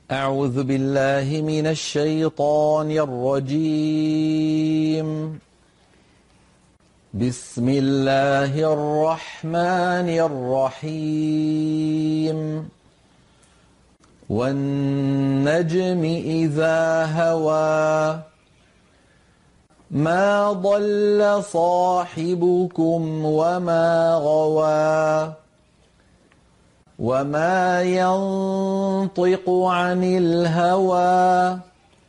أعوذ بالله من الشيطان الرجيم. بسم الله الرحمن الرحيم. والنجم إذا هوى ما ضل صاحبكم وما غوى وما ينطق عن الهوى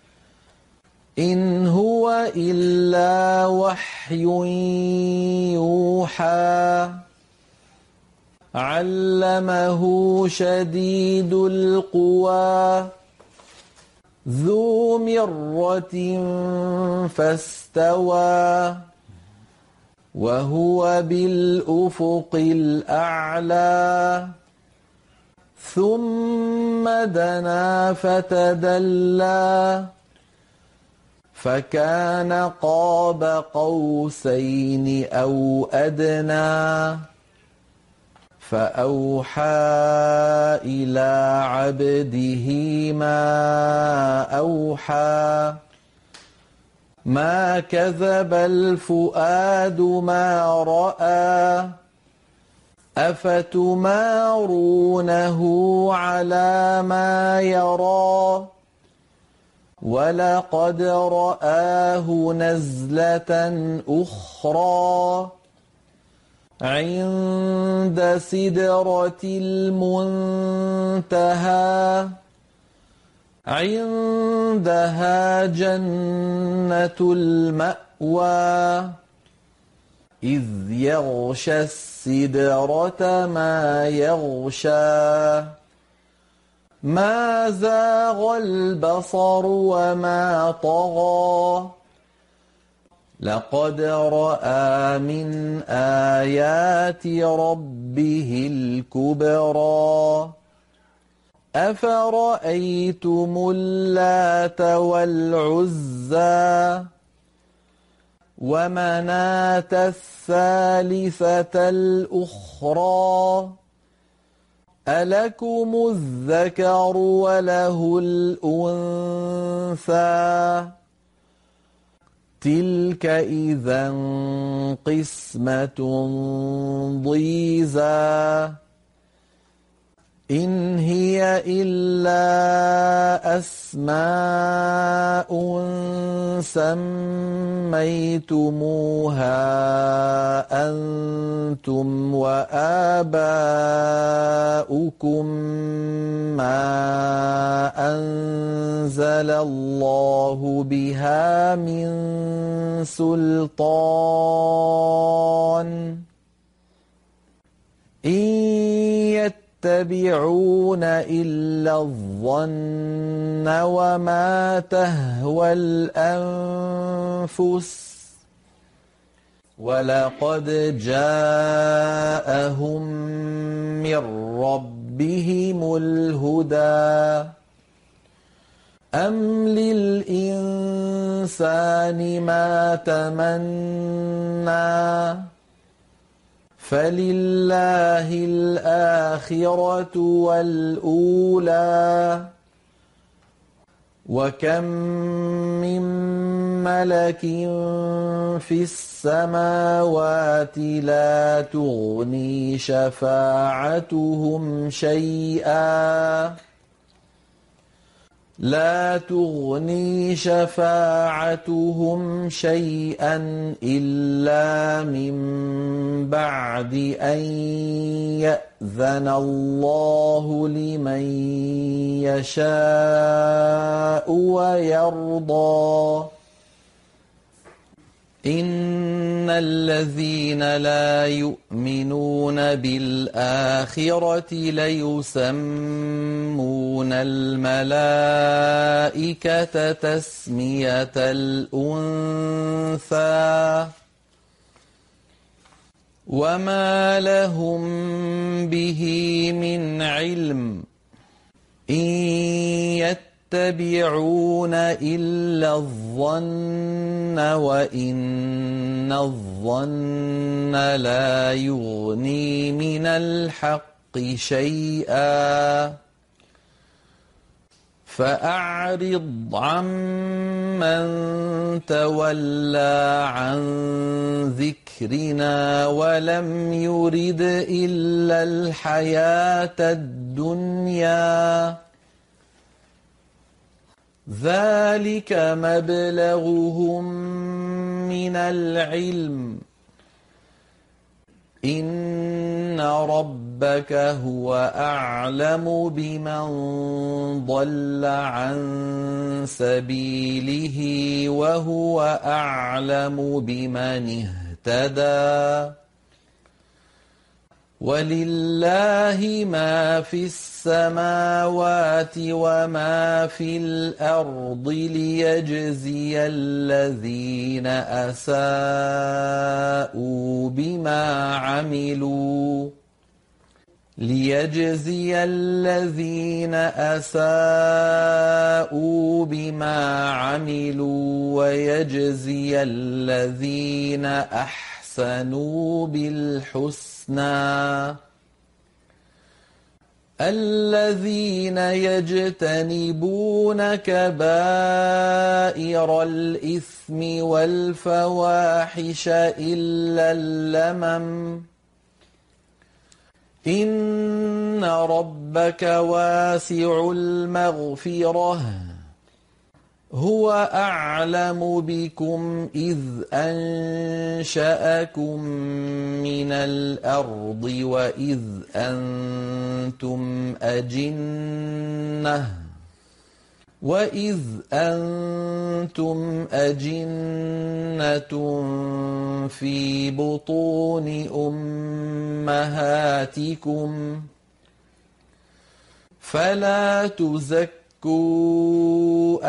إن هو إلا وحي يوحى علمه شديد القوى ذو مرة فاستوى وهو بالأفق الأعلى ثم دنا فتدلى فكان قاب قوسين أو أدنى فأوحى إلى عبده ما أوحى ما كذب الفؤاد ما رأى أفتمارونه على ما يرى ولقد رآه نزلة أخرى عند سدرة المنتهى عندها جنة المأوى إذ يغشى السدرة ما يغشى ما زاغ البصر وما طغى لقد رأى من آيات ربه الكبرى أفرأيتم اللات والعزى ومناة الثالثة الأخرى ألكم الذكر وله الأنثى تلك إذا قسمة ضيزى إن هي إلا أسماء سميتموها أنتم وآباؤكم ما أنزل الله بها من سلطان إن يتبعون إلا الظن وما تهوى الأنفس ولقد جاءهم من ربهم الهدى أم للإنسان ما تمنى فلله الآخرة والأولى وكم من ملك في السماوات لا تغني شفاعتهم شيئا إلا من بعد أن يأذن الله لمن يشاء ويرضى إن الذين لا يؤمنون بالآخرة ليسمون الملائكة تسمية الأنثى وما لهم به من علم إن يتبعون إلا الظن وإن الظن لا يغني من الحق شيئا فأعرض عمن تولى عن ذكرنا ولم يرد إلا الحياة الدنيا ذلك مبلغهم من العلم إن ربك هو أعلم بمن ضل عن سبيله وهو أعلم بمن اهتدى ولله ما في السماوات وما في الأرض ليجزي الذين أساءوا بما عملوا ويجزي الذين أحسنوا بالحسنى الذين يجتنبون كبائر الإثم والفواحش إلا اللمم إن ربك واسع المغفرة هو أعلم بكم إذ أنشأكم من الأرض وإذ أنتم أجنة في بطون أمهاتكم فلا تزكوا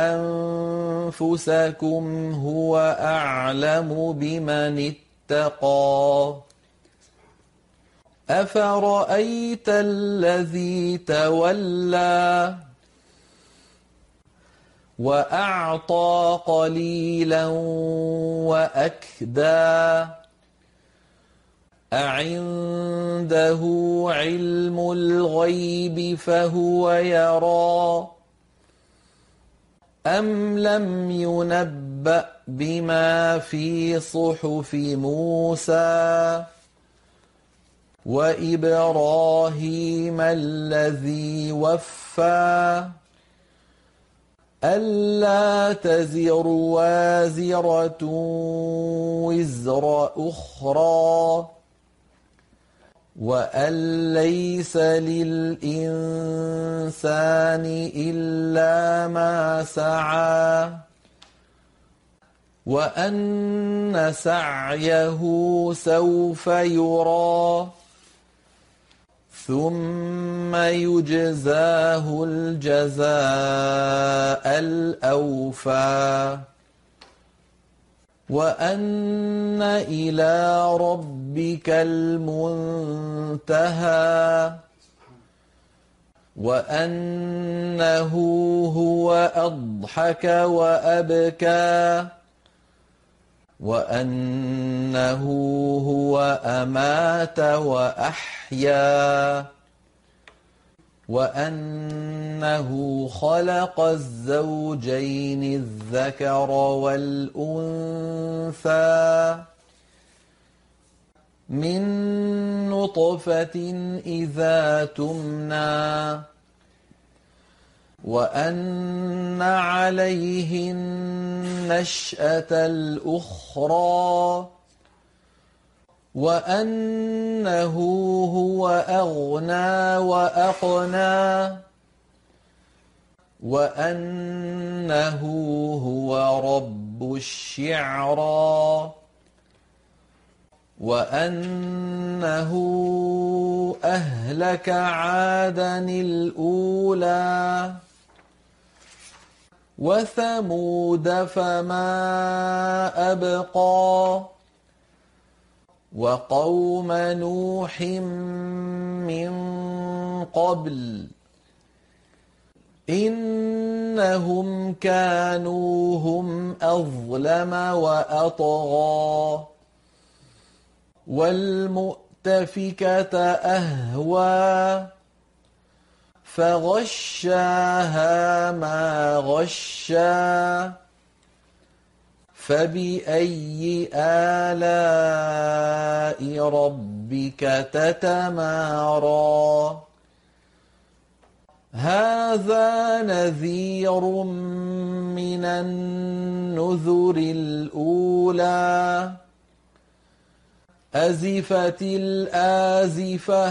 أنفسكم هو أعلم بمن اتقى أفرأيت الذي تولى وأعطى قليلا وأكدى أعنده علم الغيب فهو يرى أم لم ينبأ بما في صحف موسى وإبراهيم الذي وفى ألا تزر وازرة وزر أخرى وأن ليس للإنسان إلا ما سعى وأن سعيه سوف يرى ثم يجزاه الجزاء الأوفى وأن إلى ربك المنتهى وأنه هو أضحك وأبكى وأنه هو أمات وأحيا وأنه خلق الزوجين الذكر والأنثى من نطفة إذا تمنى وأن عليه النشأة الأخرى وأنه هو أغنى وأقنى وأنه هو رب الشعرى وأنه أهلك عادا الأولى وثمود فما أبقى وقوم نوح من قبل إنهم كانوا هم أظلم وأطغى والمؤتفكة أهوى فغشاها ما غشا فبأي آلاء ربك تتمارى هذا نذير من النذر الأولى أزفت الآزفة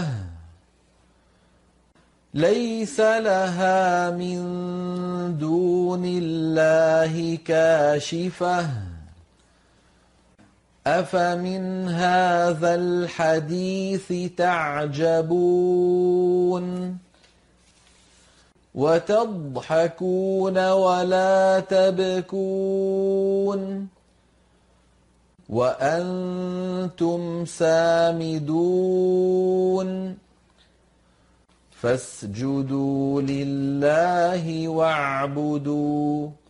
ليس لها من دون الله كاشفة أفمن هذا الحديث تعجبون وتضحكون ولا تبكون وأنتم سامدون فاسجدوا لله واعبدوا